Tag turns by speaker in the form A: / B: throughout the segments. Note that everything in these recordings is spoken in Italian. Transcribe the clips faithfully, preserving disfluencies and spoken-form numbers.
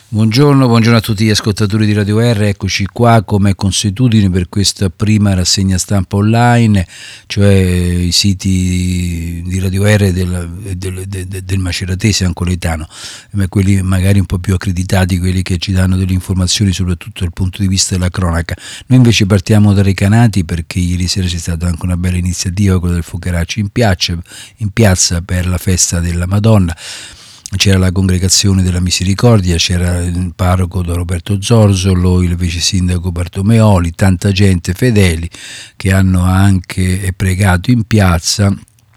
A: Buongiorno, buongiorno a tutti gli ascoltatori di Radio R, eccoci qua come consuetudine per questa prima rassegna stampa online, cioè i siti di Radio R del, del, del, del Maceratese ancoletano, ma quelli magari un po' più accreditati, quelli che ci danno delle informazioni soprattutto dal punto di vista della cronaca. Noi invece partiamo da Recanati perché ieri sera c'è stata anche una bella iniziativa, quella del Focheracci in piazza, in piazza per la festa della Madonna. C'era la congregazione della Misericordia, c'era il parroco Don Roberto Zorzolo, il vice sindaco Bartomeoli, tanta gente fedeli che hanno anche pregato in piazza.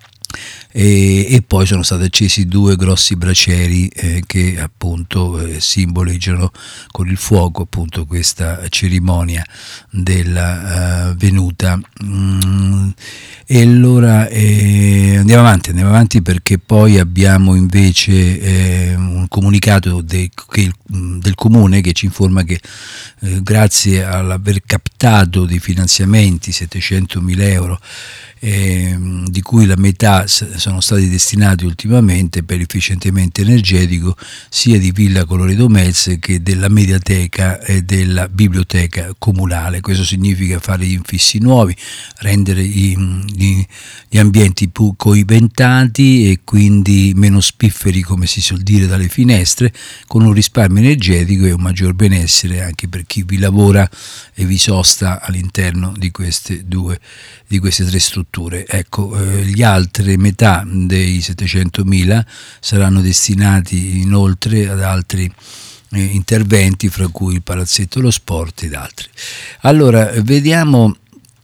A: E, e poi sono stati accesi due grossi bracieri eh, che appunto eh, simboleggiano con il fuoco appunto questa cerimonia della uh, venuta. Mm, e allora eh, andiamo avanti, andiamo avanti perché poi abbiamo invece eh, un comunicato de, che, del comune che ci informa che eh, grazie all'aver captato dei finanziamenti, settecentomila euro, Eh, di cui la metà sono stati destinati ultimamente per l'efficientamento energetico sia di Villa Colloredo Metz che della mediateca e della biblioteca comunale. Questo significa fare gli infissi nuovi, rendere i, gli, gli ambienti più coibentati e quindi meno spifferi, come si suol dire, dalle finestre, con un risparmio energetico e un maggior benessere anche per chi vi lavora e vi sosta all'interno di queste due di queste tre strutture. Ecco, eh, gli altri metà dei settecentomila saranno destinati inoltre ad altri eh, interventi, fra cui il palazzetto dello sport ed altri. Allora, vediamo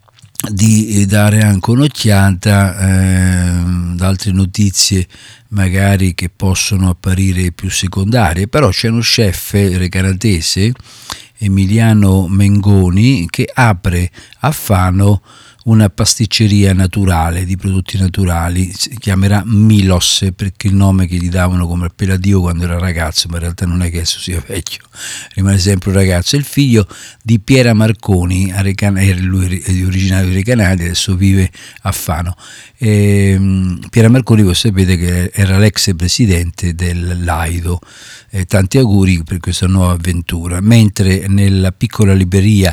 A: di dare anche un'occhiata eh, ad altre notizie magari che possono apparire più secondarie, però c'è uno chef recanatese, Emiliano Mengoni, che apre a Fano una pasticceria naturale di prodotti naturali, si chiamerà Milos perché il nome che gli davano come appellativo quando era ragazzo, ma in realtà non è che adesso sia vecchio, rimane sempre un ragazzo. È il figlio di Piera Marconi, a Recana, lui è originario di Recanati, adesso vive a Fano. E, Piera Marconi, voi sapete che era l'ex presidente dell'Aido. Eh, tanti auguri per questa nuova avventura. Mentre nella piccola libreria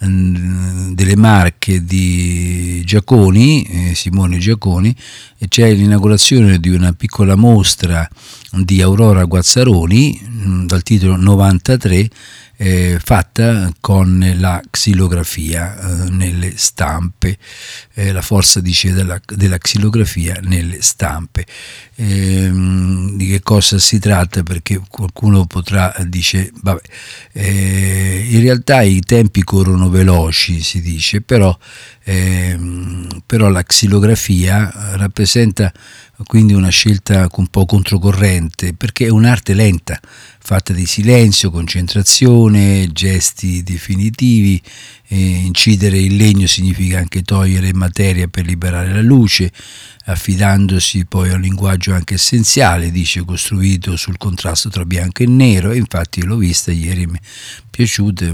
A: mh, delle Marche di Giaconi, eh, Simone Giaconi, c'è l'inaugurazione di una piccola mostra di Aurora Guazzaroni mh, dal titolo novantatré, Eh, fatta con la xilografia eh, nelle stampe, eh, la forza, dice, della, della xilografia nelle stampe. Eh, di che cosa si tratta? Perché qualcuno potrà, dice, vabbè, eh, in realtà i tempi corrono veloci, si dice, però, eh, però la xilografia rappresenta quindi una scelta un po' controcorrente, perché è un'arte lenta, fatta di silenzio, concentrazione, gesti definitivi. Eh, incidere il legno significa anche togliere materia per liberare la luce, affidandosi poi a un linguaggio anche essenziale, dice, costruito sul contrasto tra bianco e nero. E infatti l'ho vista ieri, mi è piaciuta,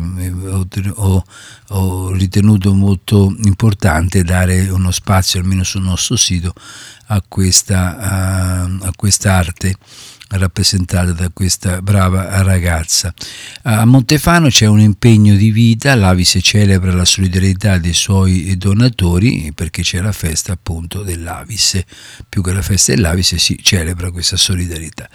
A: ho, ho ritenuto molto importante dare uno spazio, almeno sul nostro sito, a questa, a, a quest'arte rappresentata da questa brava ragazza. A Montefano c'è un impegno di vita, l'Avis celebra la solidarietà dei suoi donatori perché c'è la festa appunto dell'Avis, più che la festa dell'Avis si celebra questa solidarietà.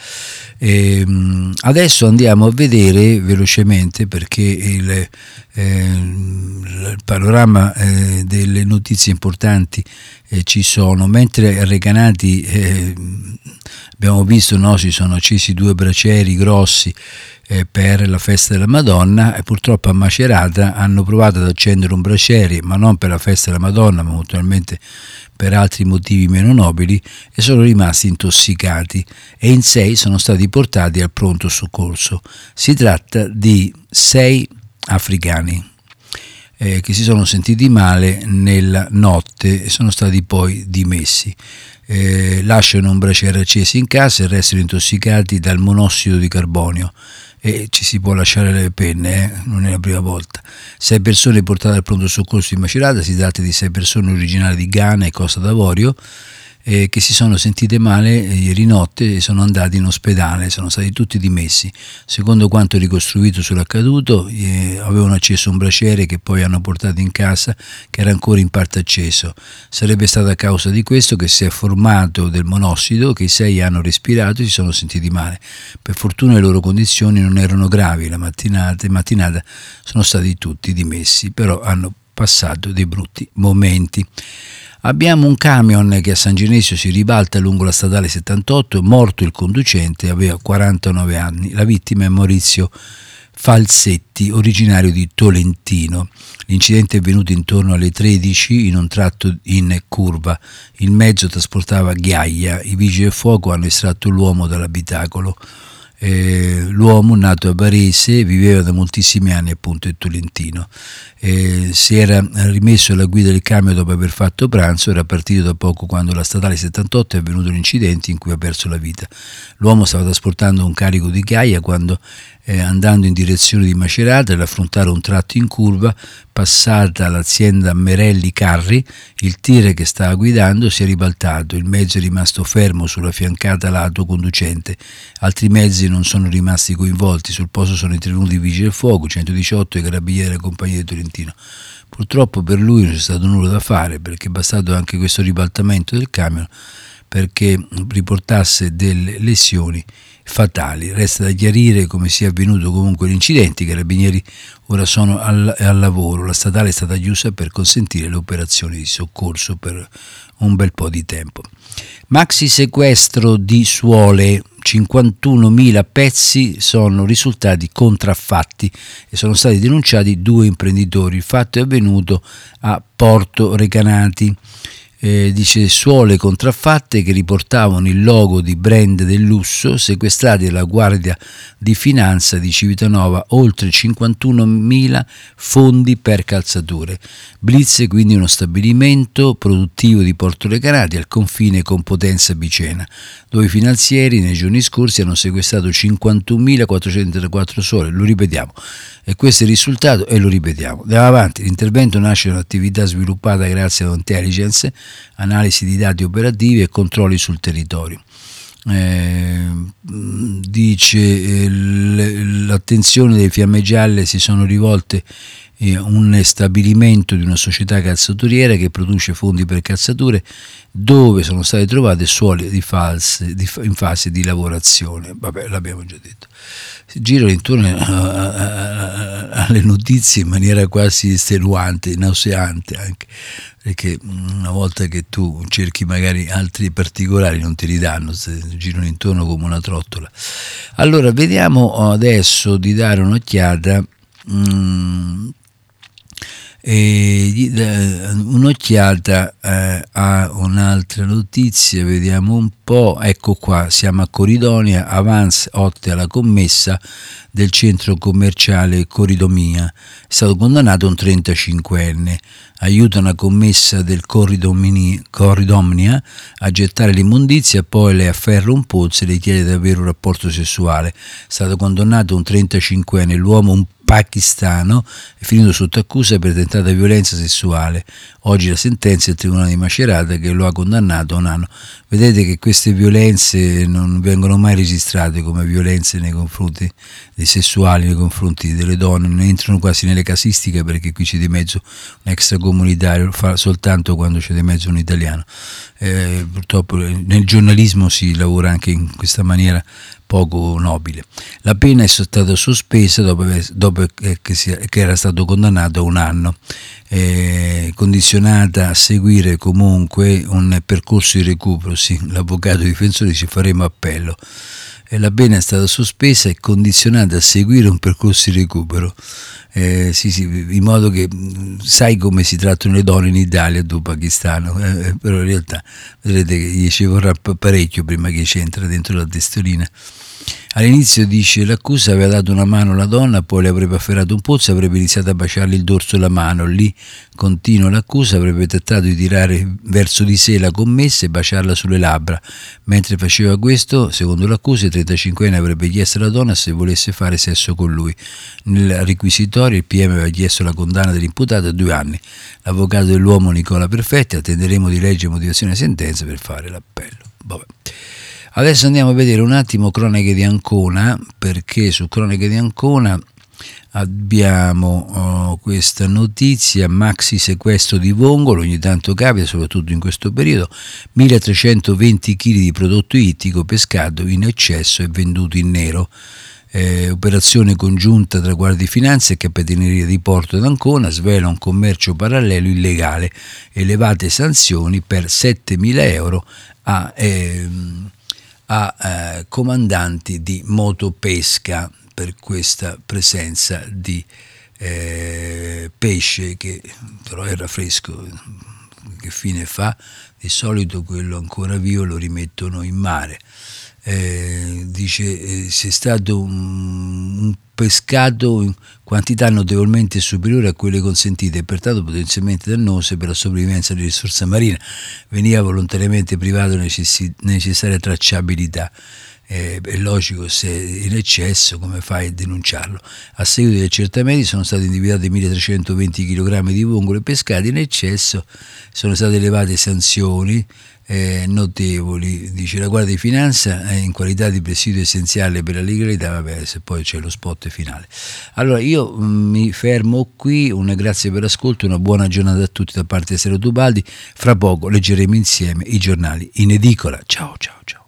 A: E adesso andiamo a vedere velocemente, perché il, eh, il panorama eh, delle notizie importanti eh, ci sono. Mentre a Recanati eh, abbiamo visto, no, si sono accesi due bracieri grossi eh, per la festa della Madonna, e purtroppo a Macerata hanno provato ad accendere un braciere, ma non per la festa della Madonna, ma naturalmente per altri motivi meno nobili, e sono rimasti intossicati e in sei sono stati portati al pronto soccorso. Si tratta di sei africani eh, che si sono sentiti male nella notte e sono stati poi dimessi. Eh, lasciano un braciere acceso in casa e restano intossicati dal monossido di carbonio. E ci si può lasciare le penne, eh? Non è la prima volta. Sei persone portate al pronto soccorso di Macerata, si tratta di sei persone originali di Ghana e Costa d'Avorio, eh, che si sono sentite male eh, ieri notte e sono andati in ospedale, sono stati tutti dimessi. Secondo quanto ricostruito sull'accaduto, eh, avevano acceso un braciere che poi hanno portato in casa, che era ancora in parte acceso. Sarebbe stato a causa di questo che si è formato del monossido, che i sei hanno respirato e si sono sentiti male. Per fortuna le loro condizioni non erano gravi, la mattinata, in mattinata sono stati tutti dimessi, però hanno passato dei brutti momenti. Abbiamo un camion che a San Genesio si ribalta lungo la statale settantotto, morto il conducente, aveva quarantanove anni. La vittima è Maurizio Falsetti, originario di Tolentino. L'incidente è avvenuto intorno alle tredici in un tratto in curva. Il mezzo trasportava ghiaia. I vigili del fuoco hanno estratto l'uomo dall'abitacolo. Eh, l'uomo, nato a Varese, viveva da moltissimi anni appunto in Tolentino. Eh, si era rimesso alla guida del camion dopo aver fatto pranzo, era partito da poco quando la statale settantotto è avvenuto un incidente in cui ha perso la vita. L'uomo stava trasportando un carico di ghiaia quando, eh, andando in direzione di Macerata, nell'affrontare un tratto in curva, passata l'azienda Merelli Carri, il tir che stava guidando si è ribaltato, il mezzo è rimasto fermo sulla fiancata lato conducente, altri mezzi non sono rimasti coinvolti, sul posto sono intervenuti i vigili del fuoco, centodiciotto e i carabinieri della compagnia di Tolentino. Purtroppo per lui non c'è stato nulla da fare, perché è bastato anche questo ribaltamento del camion perché riportasse delle lesioni fatali. Resta da chiarire come sia avvenuto comunque l'incidente. I carabinieri ora sono al, al lavoro. La statale è stata chiusa per consentire le operazioni di soccorso per un bel po' di tempo. Maxi sequestro di suole, cinquantunomila pezzi sono risultati contraffatti e sono stati denunciati due imprenditori. Il fatto è avvenuto a Porto Recanati. Eh, dice suole contraffatte che riportavano il logo di brand del lusso, sequestrati dalla Guardia di Finanza di Civitanova oltre cinquantunomila fondi per calzature. Blitz, quindi uno stabilimento produttivo di Porto Recanati al confine con Potenza Picena, dove i finanzieri nei giorni scorsi hanno sequestrato cinquantunomilaquattrocentoquattro suole. Lo ripetiamo, e questo è il risultato e lo ripetiamo. Andiamo avanti. L'intervento nasce da un'attività sviluppata grazie all'intelligence, analisi di dati operativi e controlli sul territorio. Eh, dice eh, l'attenzione delle Fiamme Gialle si sono rivolte a un stabilimento di una società calzaturiera che produce fondi per calzature, dove sono state trovate suole di false di, in fase di lavorazione. Vabbè, l'abbiamo già detto. Si girano intorno alle notizie in maniera quasi estenuante, nauseante anche, perché una volta che tu cerchi magari altri particolari non ti ridanno, girano intorno come una trottola. Allora, vediamo adesso di dare un'occhiata mh, E un'occhiata eh, a un'altra notizia, vediamo un po'. Ecco qua, siamo a Coridonia, Avance otte alla commessa del centro commerciale Coridomia. È stato condannato un trentacinquenne, aiuta una commessa del Corridomnia a gettare l'immondizia, poi le afferra un polso e le chiede di avere un rapporto sessuale. È stato condannato un trentacinquenne, l'uomo un pakistano, è finito sotto accusa per tentata violenza sessuale. Oggi la sentenza del Tribunale di Macerata che lo ha condannato a un anno. Vedete che queste violenze non vengono mai registrate come violenze nei confronti dei sessuali, nei confronti delle donne, non entrano quasi nelle casistiche, perché qui c'è di mezzo un extracomunitario, fa soltanto quando c'è di mezzo un italiano. Eh, purtroppo nel giornalismo si lavora anche in questa maniera poco nobile. La pena è stata sospesa dopo, dopo che, si, che era stato condannato a un anno, eh, condizionata a seguire comunque un percorso di recupero. Sì, l'avvocato difensore dice faremo appello. E la pena è stata sospesa e condizionata a seguire un percorso di recupero. Eh, sì, sì, in modo che sai come si trattano le donne in Italia o Pakistano, eh, però in realtà vedrete che gli ci vorrà parecchio prima che ci entra dentro la testolina. All'inizio, dice, l'accusa aveva dato una mano alla donna, poi le avrebbe afferrato un pozzo e avrebbe iniziato a baciarle il dorso e la mano. Lì, continua l'accusa, avrebbe tentato di tirare verso di sé la commessa e baciarla sulle labbra. Mentre faceva questo, secondo l'accusa, il trentacinquenne avrebbe chiesto alla donna se volesse fare sesso con lui. Nel requisitorio il P M aveva chiesto la condanna dell'imputato a due anni. L'avvocato dell'uomo Nicola Perfetti: attenderemo di leggere motivazione e sentenza per fare l'appello. Vabbè. Adesso andiamo a vedere un attimo Cronache di Ancona, perché su Cronache di Ancona abbiamo oh, questa notizia: maxi sequestro di Vongolo. Ogni tanto capita, soprattutto in questo periodo. milletrecentoventi chili di prodotto ittico pescato in eccesso e venduto in nero. Eh, operazione congiunta tra Guardia di Finanza e Capitaneria di Porto d'Ancona svela un commercio parallelo illegale, elevate sanzioni per settemila euro a, eh, a eh, comandanti di motopesca per questa presenza di eh, pesce che però era fresco. Che fine fa? Di solito quello ancora vivo lo rimettono in mare. Eh, dice eh, se è stato un, un pescato in quantità notevolmente superiore a quelle consentite e pertanto potenzialmente dannose per la sopravvivenza di risorsa marina, veniva volontariamente privato della necess- necessaria tracciabilità. Eh, è logico, se in eccesso come fai a denunciarlo? A seguito degli accertamenti sono stati individuati milletrecentoventi chilogrammi di vongole pescati in eccesso, sono state elevate sanzioni eh, notevoli, dice la Guardia di Finanza, eh, in qualità di presidio essenziale per la legalità. Vabbè, se poi c'è lo spot finale. Allora io mh, mi fermo qui, un grazie per l'ascolto, una buona giornata a tutti da parte di Sergio Tubaldi. Fra poco leggeremo insieme i giornali in edicola. Ciao ciao ciao.